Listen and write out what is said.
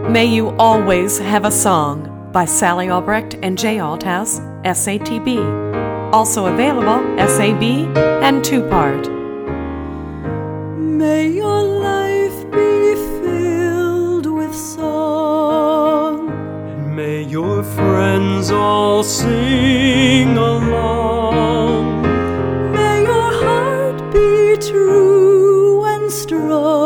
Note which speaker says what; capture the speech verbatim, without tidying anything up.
Speaker 1: May You Always Have a Song by Sally Albrecht and Jay Althouse, S A T B. Also available S A B and two-part.
Speaker 2: May your life be filled with song.
Speaker 3: May your friends all sing along.
Speaker 2: May your heart be true and strong.